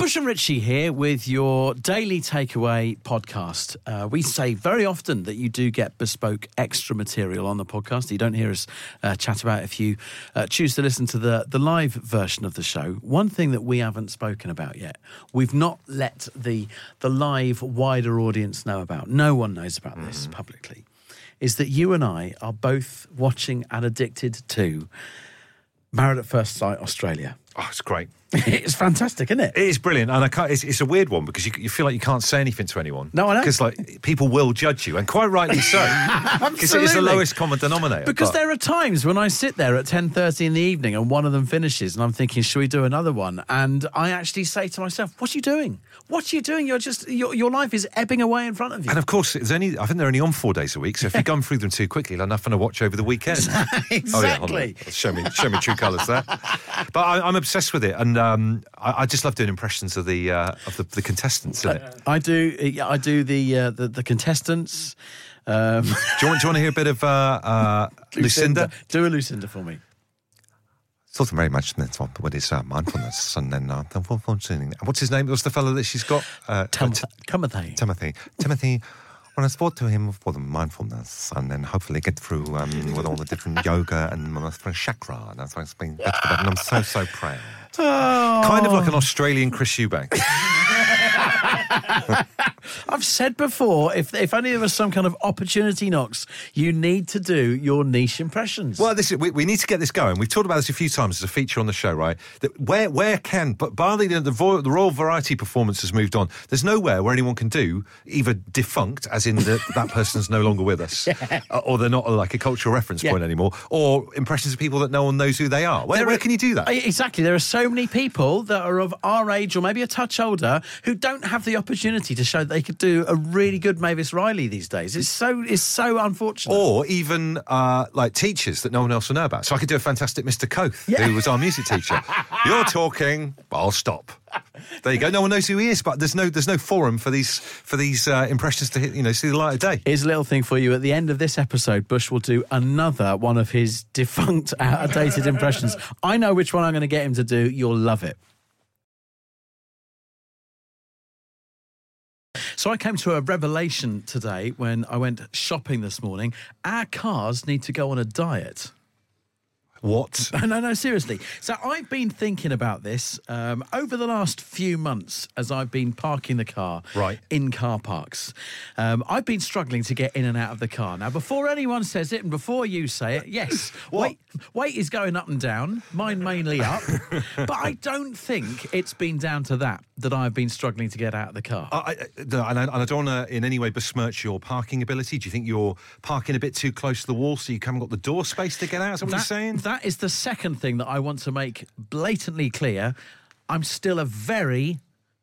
Bush and Ritchie here with your Daily Takeaway podcast. We say very often that you do get bespoke extra material on the podcast. You don't hear us chat about if you choose to listen to the live version of the show. One thing that we haven't spoken about yet, we've not let the live wider audience know about. No one knows about this publicly, is that you and I are both watching and addicted to Married at First Sight Australia. Oh, it's great. It's fantastic, isn't it? It is brilliant, and it's a weird one because you feel like you can't say anything to anyone. No, I know. Because people will judge you, and quite rightly so. Because it is the lowest common denominator. Because there are times when I sit there at 10:30 in the evening and one of them finishes, and I'm thinking, should we do another one? And I actually say to myself, what are you doing? What are you doing? Your life is ebbing away in front of you. And of course, I think they're only on 4 days a week, so if you go through them too quickly, they're nothing to watch over the weekend. Exactly. Oh, yeah, hold on. Show me true colours there. But I'm obsessed with it, and I just love doing impressions of the contestants. Isn't it? I do the contestants. Do you want to hear a bit of Lucinda? Do a Lucinda for me. Thought very much with his mindfulness, and then What's his name? What's the fellow that she's got? Timothy. Timothy. When I spoke to him for the mindfulness, and then hopefully get through with all the different yoga and chakra, and that's why it's been better for that, and I'm so proud. Oh. Kind of like an Australian Chris Eubank. I've said before, if only there was some kind of opportunity knocks, you need to do your niche impressions. Well, we need to get this going. We've talked about this a few times as a feature on the show, right? That but barely the Royal Variety performance has moved on. There's nowhere where anyone can do either defunct, as in that person's no longer with us, or they're not like a cultural reference point anymore, or impressions of people that no one knows who they are. Where can you do that? Exactly. There are so many people that are of our age or maybe a touch older who don't have the opportunity to show that they could do a really good Mavis Riley these days. It's so unfortunate. Or even like teachers that no one else will know about. So I could do a fantastic Mr. Koth, who was our music teacher. You're talking, I'll stop. There you go. No one knows who he is, but there's no forum for these impressions to see the light of day. Here's a little thing for you. At the end of this episode, Bush will do another one of his defunct, outdated impressions. I know which one I'm going to get him to do. You'll love it. So I came to a revelation today when I went shopping this morning. Our cars need to go on a diet. What? No, seriously. So I've been thinking about this over the last few months as I've been parking the car in car parks. I've been struggling to get in and out of the car. Now, before anyone says it and before you say it, yes, weight is going up and down, mine mainly up. But I don't think it's been down to that I've been struggling to get out of the car. I don't want to in any way besmirch your parking ability. Do you think you're parking a bit too close to the wall so you haven't got the door space to get out? Is that what you're saying? That is the second thing that I want to make blatantly clear. I'm still a very,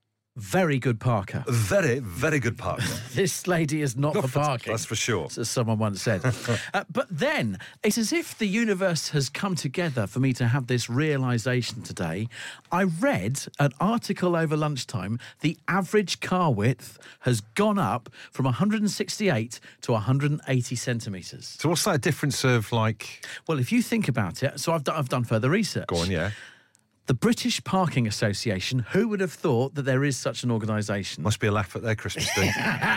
very good parker. Very, very good parker. This lady is not for parking. That's for sure. As someone once said. But then, it's as if the universe has come together for me to have this realisation today. I read an article over lunchtime. The average car width has gone up from 168 to 180 centimetres. So what's that difference of like... Well, if you think about it, so I've done further research. Go on, yeah. The British Parking Association, who would have thought that there is such an organisation? Must be a laugh at their Christmas day.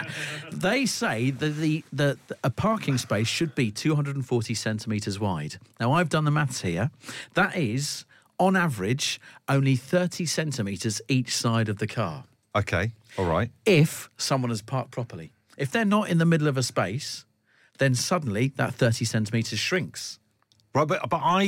They say that a parking space should be 240 centimetres wide. Now, I've done the maths here. That is, on average, only 30 centimetres each side of the car. Okay, all right. If someone has parked properly. If they're not in the middle of a space, then suddenly that 30 centimetres shrinks. Right, but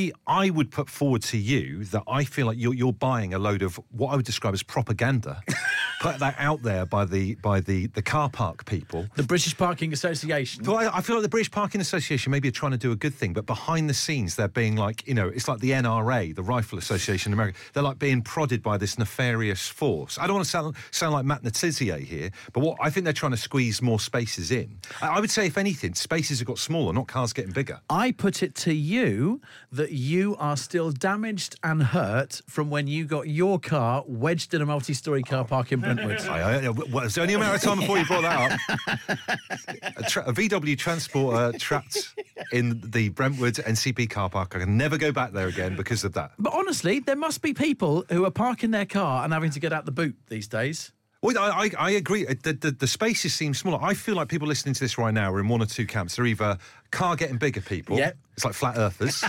I would put forward to you that I feel like you're buying a load of what I would describe as propaganda. Put that out there by the car park people. The British Parking Association. Well, I feel like the British Parking Association maybe are trying to do a good thing, but behind the scenes they're being like, it's like the NRA, the Rifle Association in America. They're like being prodded by this nefarious force. I don't want to sound like Matt Natizier here, but I think they're trying to squeeze more spaces in. I would say, if anything, spaces have got smaller, not cars getting bigger. I put it to you that you are still damaged and hurt from when you got your car wedged in a multi-storey car park in Bristol. Brentwood. Well, it's only a matter of time before you brought that up. A VW transporter trapped in the Brentwood NCP car park. I can never go back there again because of that. But honestly, there must be people who are parking their car and having to get out the boot these days. Well, I agree. The spaces seem smaller. I feel like people listening to this right now are in one or two camps. They're either car getting bigger people, Yep. It's like flat earthers,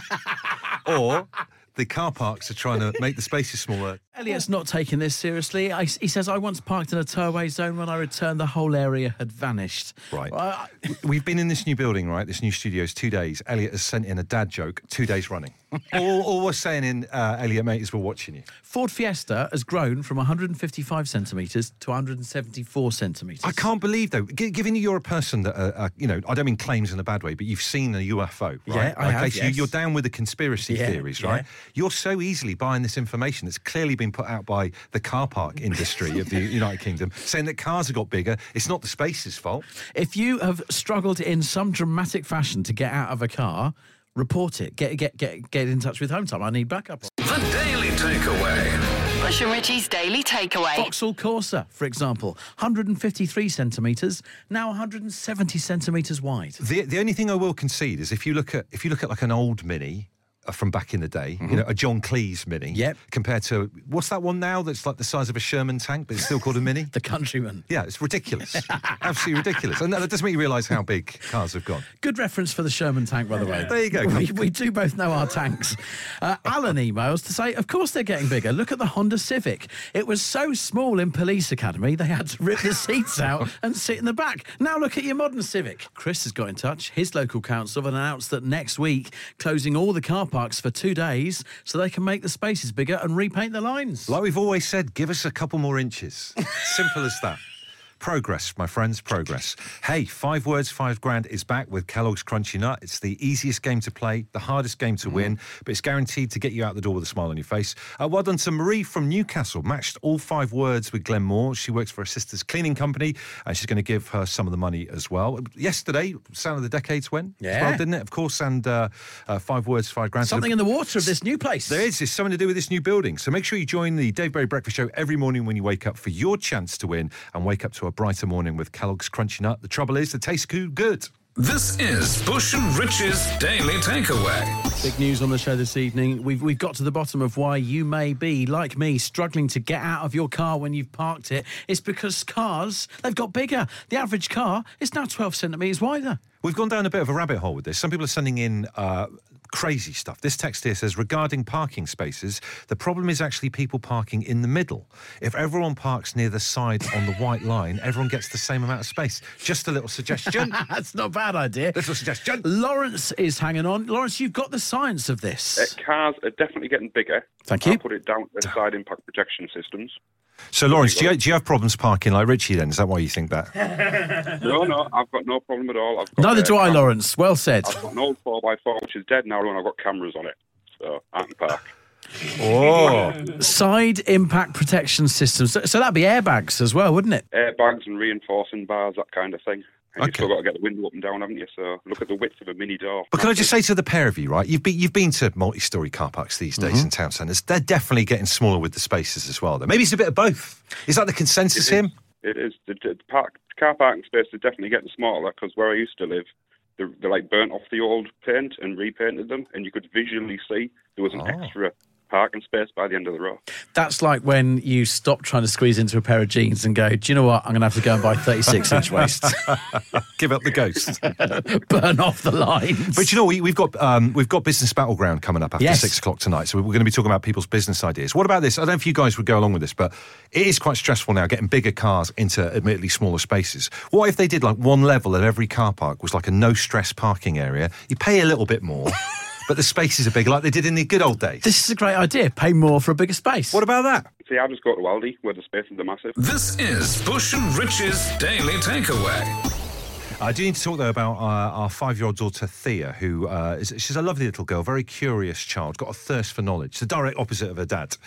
or the car parks are trying to make the spaces smaller. Elliot's not taking this seriously. He says, I once parked in a towaway zone. When I returned, the whole area had vanished. Right. We've been in this new building, right, this new studio's 2 days. Elliot has sent in a dad joke 2 days running. all we're saying in, Elliot, mate, is we're watching you. Ford Fiesta has grown from 155 centimetres to 174 centimetres. I can't believe, though, given you're a person that, I don't mean claims in a bad way, but you've seen a UFO, right? Yeah, I have, so yes. you're down with the conspiracy theories, right? Yeah. You're so easily buying this information that's clearly been put out by the car park industry of the United Kingdom, saying that cars have got bigger. It's not the space's fault. If you have struggled in some dramatic fashion to get out of a car, report it. Get in touch with Home Time. I need backup. The Daily Takeaway. Bush and Richie's Daily Takeaway. Vauxhall Corsa, for example, 153 centimetres, now 170 centimetres wide. The only thing I will concede is if you look at like an old Mini from back in the day, a John Cleese Mini, Yep. compared to, what's that one now that's like the size of a Sherman tank, but it's still called a Mini? The Countryman. Yeah, it's ridiculous. Absolutely ridiculous. And that doesn't make you realise how big cars have gone. Good reference for the Sherman tank, by the way. There you go. We do both know our tanks. Alan emails to say, of course they're getting bigger. Look at the Honda Civic. It was so small in Police Academy, they had to rip the seats out and sit in the back. Now look at your modern Civic. Chris has got in touch. His local council have announced that next week, closing all the car parks for 2 days so they can make the spaces bigger and repaint the lines. Like we've always said, give us a couple more inches. Simple as that. Progress, my friends, progress. Hey, 5 words, 5 grand is back with Kellogg's Crunchy Nut. It's the easiest game to play, the hardest game to win, but it's guaranteed to get you out the door with a smile on your face. Well done to Marie from Newcastle. Matched all 5 words with Glenn Moore. She works for her sister's cleaning company, and she's going to give her some of the money as well. Yesterday, Sound of the Decades went as well, didn't it? Of course, and 5 words, 5 grand. Something in the water of this new place. There is. It's something to do with this new building. So make sure you join the Dave Berry Breakfast Show every morning when you wake up for your chance to win and wake up to a brighter morning with Kellogg's Crunchy Nut. The trouble is, they taste good. This is Bush and Rich's Daily Takeaway. Big news on the show this evening. We've got to the bottom of why you may be, like me, struggling to get out of your car when you've parked it. It's because cars, they've got bigger. The average car is now 12 centimetres wider. We've gone down a bit of a rabbit hole with this. Some people are sending in crazy stuff. This text here says, regarding parking spaces, the problem is actually people parking in the middle. If everyone parks near the side on the white line, everyone gets the same amount of space. Just a little suggestion. That's not a bad idea. Little suggestion. Lawrence is hanging on. Lawrence, you've got the science of this. Cars are definitely getting bigger. Thank you. I'll put it down to side impact protection systems. So, Lawrence, do you have problems parking like Richie then? Is that why you think that? No, I've got no problem at all. Neither do I, Lawrence. Well said. I've got an old 4x4 which is dead now and I've got cameras on it. So I can park. Oh. Side impact protection systems. So that'd be airbags as well, wouldn't it? Airbags and reinforcing bars, that kind of thing. And Okay. you've still got to get the window up and down, haven't you? So look at the width of a mini door. But can I just say to the pair of you, right? You've been to multi-storey car parks these days in town centres. They're definitely getting smaller with the spaces as well, though. Maybe it's a bit of both. Is that the consensus here? It is. The car parking spaces are definitely getting smaller because where I used to live, they like burnt off the old paint and repainted them, and you could visually see there was an extra parking space by the end of the row. That's like when you stop trying to squeeze into a pair of jeans and go, do you know what? I'm going to have to go and buy 36-inch waists. Give up the ghost. Burn off the lines. But you know, we've got Business Battleground coming up after 6 o'clock tonight, so we're going to be talking about people's business ideas. What about this? I don't know if you guys would go along with this, but it is quite stressful now getting bigger cars into admittedly smaller spaces. What if they did like one level of every car park was like a no-stress parking area? You pay a little bit more, but the spaces are bigger like they did in the good old days. This is a great idea. Pay more for a bigger space. What about that? See, I just go to Aldi where the spaces are massive. This is Bush and Rich's Daily Takeaway. I do need to talk, though, about our 5-year-old daughter, Thea, who she's a lovely little girl, very curious child, got a thirst for knowledge, the direct opposite of her dad.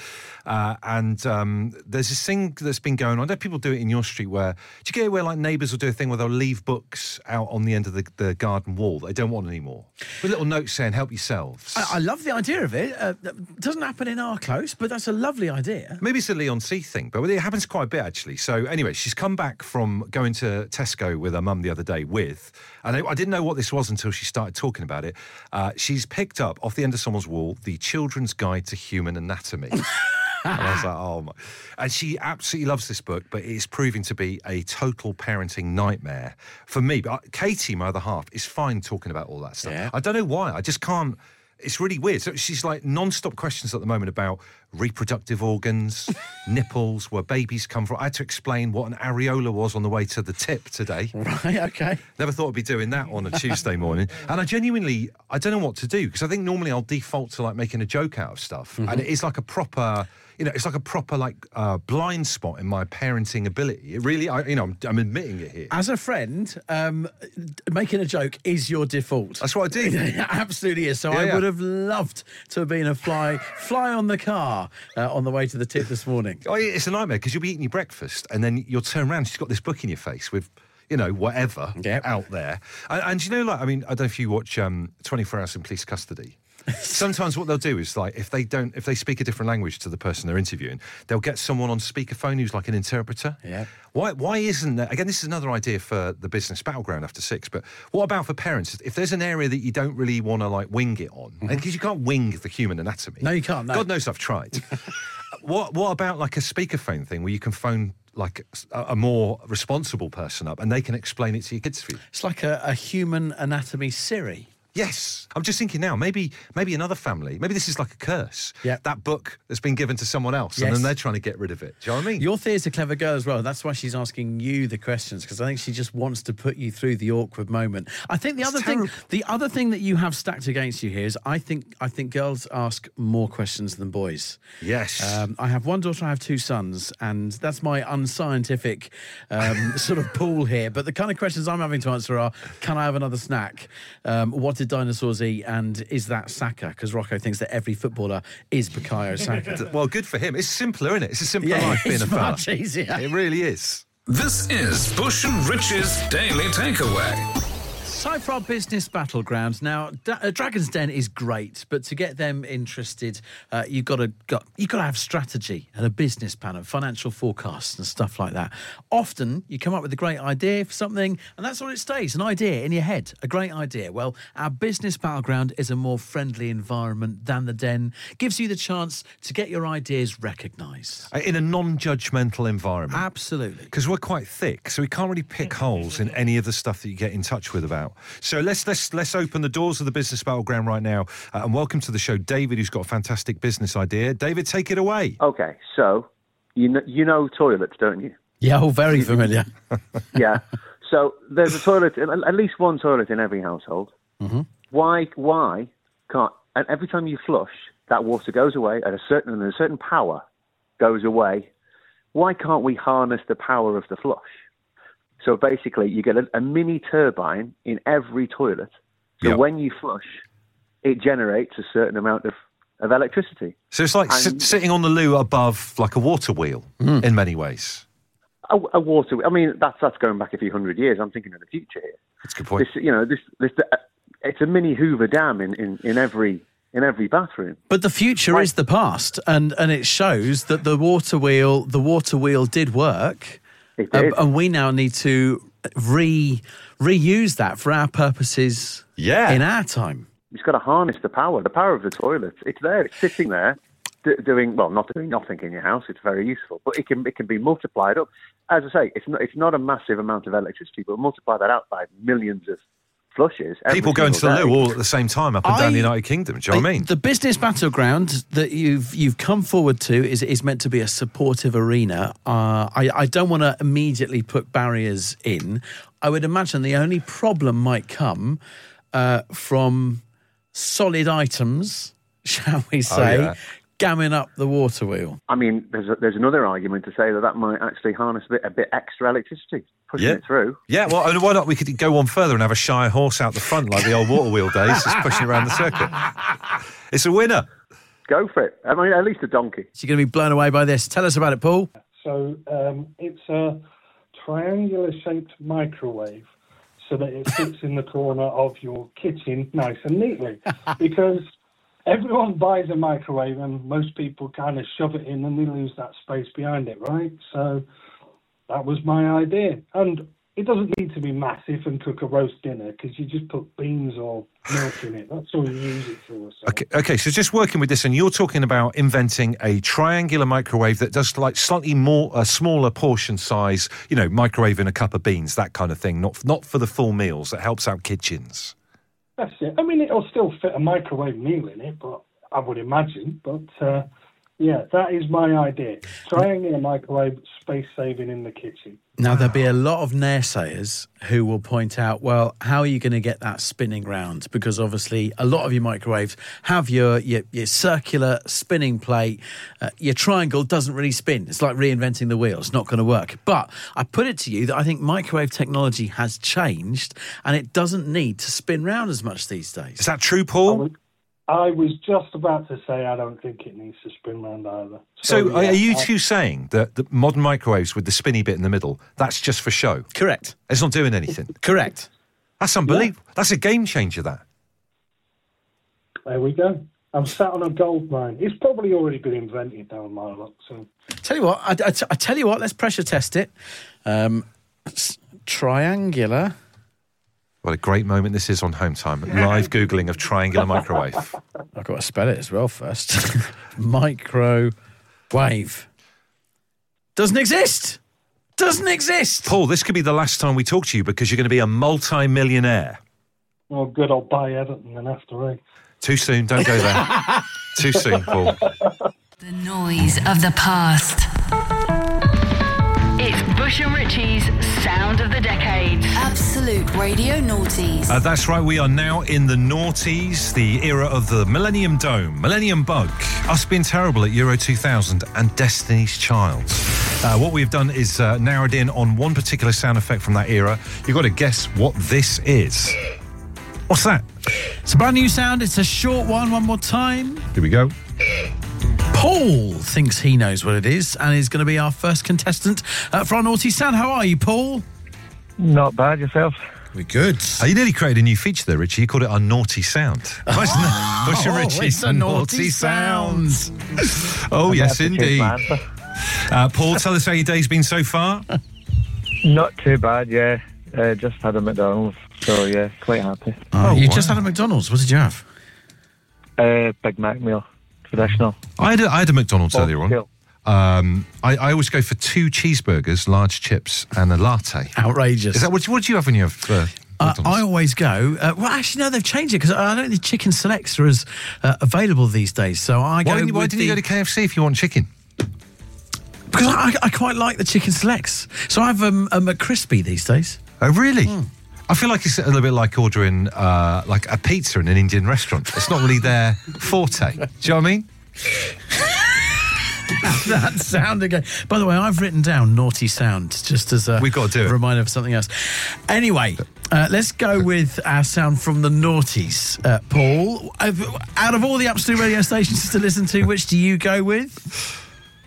And there's this thing that's been going on. I know people do it in your street where, do you get it where, like, neighbours will do a thing where they'll leave books out on the end of the garden wall that they don't want anymore? With little notes saying, help yourselves. I love the idea of it. It doesn't happen in our close, but that's a lovely idea. Maybe it's a Leon C thing, but it happens quite a bit, actually. So anyway, she's come back from going to Tesco with her mum the other day and I didn't know what this was until she started talking about it. She's picked up off the end of someone's wall the Children's Guide to Human Anatomy. And I was like, oh my. And she absolutely loves this book, but it is proving to be a total parenting nightmare for me. But Katie, my other half, is fine talking about all that stuff. Yeah. I don't know why. I just can't. It's really weird. So she's like non-stop questions at the moment about reproductive organs, nipples, where babies come from. I had to explain what an areola was on the way to the tip today. Right, okay. Never thought I'd be doing that on a Tuesday morning. And I don't know what to do, because I think normally I'll default to like making a joke out of stuff. And it is like a proper, it's like a proper blind spot in my parenting ability. It really, I'm admitting it here. As a friend, making a joke is your default. That's what I do. It absolutely is. So I would have loved to have been a fly on the car on the way to the tip this morning. Oh, it's a nightmare, because you'll be eating your breakfast and then you'll turn around, she's got this book in your face with, whatever out there. And I don't know if you watch 24 Hours in Police Custody. Sometimes what they'll do is, like, if they speak a different language to the person they're interviewing, they'll get someone on speakerphone who's like an interpreter. Yeah. Why isn't there? Again, this is another idea for the business battleground after 6. But what about for parents? If there's an area that you don't really want to like wing it on, because you can't wing the human anatomy. No, you can't. No. God knows I've tried. What about like a speakerphone thing where you can phone like a more responsible person up and they can explain it to your kids for you? It's like a human anatomy Siri. Yes. I'm just thinking now, maybe another family, maybe this is like a curse. Yeah. That book that's been given to someone else and then they're trying to get rid of it. Do you know what I mean? Your Thea's a clever girl as well. That's why she's asking you the questions, because I think she just wants to put you through the awkward moment. I think the other thing that you have stacked against you here is I think girls ask more questions than boys. Yes. I have one daughter, I have 2 sons, and that's my unscientific sort of pool here. But the kind of questions I'm having to answer are, can I have another snack? What did dinosaurs eat, and is that Saka? Because Rocco thinks that every footballer is Bukayo Saka. Well, good for him. It's simpler, isn't it? It's a simpler life being a fella. It's much easier. It really is. This is Bush and Rich's Daily Takeaway. Time for our business battleground. Now, Dragon's Den is great, but to get them interested, you've got to have strategy and a business plan and financial forecasts and stuff like that. Often, you come up with a great idea for something, and that's all it stays, an idea in your head, a great idea. Well, our business battleground is a more friendly environment than the Den. Gives you the chance to get your ideas recognised. In a non-judgmental environment. Absolutely. Because we're quite thick, so we can't really pick holes in any of the stuff that you get in touch with about. So let's open the doors of the business battleground right now and welcome to the show David, who's got a fantastic business idea. David, take it away. Okay, so you know toilets, don't you? Yeah, very familiar. Yeah. So there's a toilet, at least one toilet in every household. Mm-hmm. Why can't? And every time you flush, that water goes away at a certain power goes away. Why can't we harness the power of the flush? So basically, you get a mini turbine in every toilet. So when you flush, it generates a certain amount of electricity. So it's like sitting on the loo above like a water wheel in many ways. A water. I mean, that's going back a few hundred years. I'm thinking of the future here. That's a good point. It's a mini Hoover Dam in every bathroom. But the future is the past, and it shows that the water wheel did work. It did. And we now need to reuse that for our purposes in our time. You've got to harness the power of the toilet. It's there. It's sitting there not doing nothing in your house. It's very useful, but it can be multiplied up. As I say, it's not a massive amount of electricity, but multiply that out by millions of flushes. People going to the loo all at the same time up and down the United Kingdom. Do you know what I mean? The business battleground that you've come forward to is meant to be a supportive arena. I don't want to immediately put barriers in. I would imagine the only problem might come from solid items, shall we say, gamming up the water wheel. I mean, there's another argument to say that might actually harness a bit extra electricity, pushing it through. Yeah, well, and why not? We could go on further and have a Shire horse out the front like the old water wheel days, just pushing around the circuit. It's a winner. Go for it. I mean, at least a donkey. So you're going to be blown away by this. Tell us about it, Paul. So it's a triangular-shaped microwave so that it fits in the corner of your kitchen nice and neatly. Because everyone buys a microwave and most people kind of shove it in and they lose that space behind it, right? So that was my idea. And it doesn't need to be massive and cook a roast dinner because you just put beans or milk in it. That's all you use it for. So. Okay, so just working with this, and you're talking about inventing a triangular microwave that does like slightly more, a smaller portion size, microwaving a cup of beans, that kind of thing, not for the full meals, that helps out kitchens. That's it. I mean, it'll still fit a microwave meal in it, but I would imagine. But, yeah, that is my idea. Triangular microwave, space saving in the kitchen. Now, there'll be a lot of naysayers who will point out, well, how are you going to get that spinning round? Because obviously a lot of your microwaves have your circular spinning plate. Your triangle doesn't really spin. It's like reinventing the wheel. It's not going to work. But I put it to you that I think microwave technology has changed and it doesn't need to spin round as much these days. Is that true, Paul? I was just about to say I don't think it needs to spin round either. So are you two saying that the modern microwaves with the spinny bit in the middle, that's just for show? Correct. It's not doing anything? Correct. That's unbelievable. Yeah. That's a game changer, that. There we go. I'm sat on a gold mine. It's probably already been invented down my luck. So. Tell you what, I tell you what, let's pressure test it. Triangular. What a great moment this is on Home Time. Live Googling of triangular microwave. I've got to spell it as well first. Microwave. Doesn't exist. Doesn't exist. Paul, this could be the last time we talk to you because you're going to be a multi-millionaire. Oh, good. I'll buy Everton then after, eh? Too soon. Don't go there. Too soon, Paul. The noise of the past. It's Bush and Richie's Sound of the Decades. Absolute Radio Noughties. That's right, we are now in the noughties, the era of the Millennium Dome, Millennium Bug, Us Being Terrible at Euro 2000 and Destiny's Child. What we've done is narrowed in on one particular sound effect from that era. You've got to guess what this is. What's that? It's a brand new sound. It's a short one more time. Here we go. Paul thinks he knows what it is and is going to be our first contestant for our Naughty Sound. How are you, Paul? Not bad, yourself? We're good. You nearly created a new feature there, Richie. You called it our Naughty Sound. Bush and Richie's it's a Naughty Sound. Oh, yes, indeed. Paul, tell us how your day's been so far. Not too bad, yeah. Just had a McDonald's, so yeah, quite happy. Just had a McDonald's. What did you have? Big Mac meal. Traditional. I had a McDonald's earlier on. I always go for 2 cheeseburgers, large chips, and a latte. Outrageous. Is that what do you have when you have McDonald's? I always go. Well, actually, no, they've changed it because I don't think chicken selects are as available these days. So I go. Why didn't you go to KFC if you want chicken? Because I quite like the chicken selects. So I have a McCrispy these days. Oh, really? I feel like it's a little bit like ordering like a pizza in an Indian restaurant. It's not really their forte. Do you know what I mean? That sound again. By the way, I've written down Naughty Sound just as a We've got to do it. Reminder of something else. Anyway, let's go with our sound from the Naughties. Paul, out of all the Absolute radio stations to listen to, which do you go with?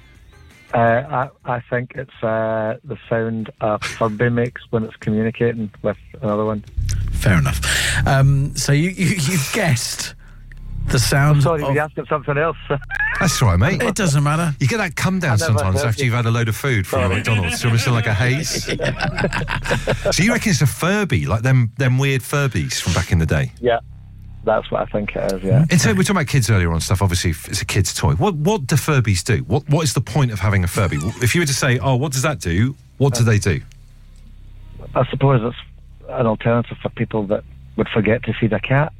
I think it's the sound a Furby makes when it's communicating with another one. Fair enough. So you've guessed the sound. Sorry, you asking something else. That's all right, mate. It doesn't matter. You get that come down sometimes after you've had a load of food from McDonald's. So it's like a haze. So you reckon it's a Furby, like them weird Furbies from back in the day? Yeah. That's what I think it is, yeah. And so we're talking about kids earlier on stuff. Obviously, it's a kid's toy. What do Furbies do? What is the point of having a Furby? If you were to say, what does that do? What do they do? I suppose it's an alternative for people that would forget to feed a cat.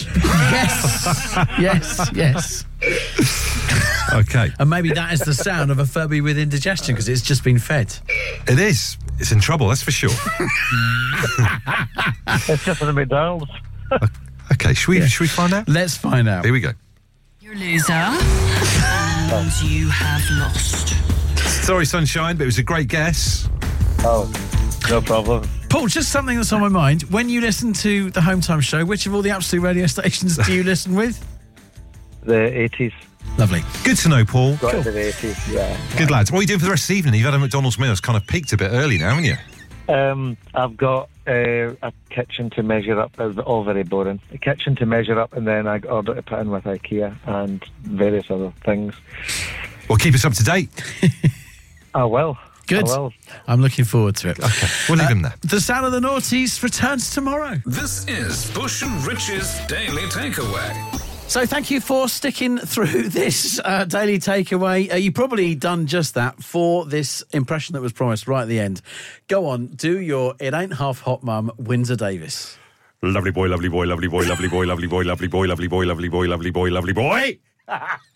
Yes. Okay. And maybe that is the sound of a Furby with indigestion because it's just been fed. It is. It's in trouble, that's for sure. It's just for the McDonald's. Okay, should we find out? Let's find out. Here we go. Your loser. And you have lost. Sorry, Sunshine, but it was a great guess. Oh, no problem. Paul, just something that's on my mind. When you listen to the Home Time Show, which of all the Absolute radio stations do you listen with? The 80s. Lovely. Good to know, Paul. Got into the 80s, yeah. Good lads. What are you doing for the rest of the evening? You've had a McDonald's meal. It's kind of peaked a bit early now, haven't you? I've got a kitchen to measure up. It's all very boring. A kitchen to measure up, and then I order to put in with IKEA and various other things. Well, keep us up to date. I will. Good. I will. I'm looking forward to it. Okay, we'll leave him there. The Sound of the Noughties returns tomorrow. This is Bush and Rich's Daily Takeaway. So thank you for sticking through this Daily Takeaway. You've probably done just that for this impression that was promised right at the end. Go on, do your It Ain't Half Hot Mum, Windsor Davis. Lovely boy, lovely boy, lovely boy, lovely boy, lovely boy, lovely boy, lovely boy, lovely boy, lovely boy, lovely boy.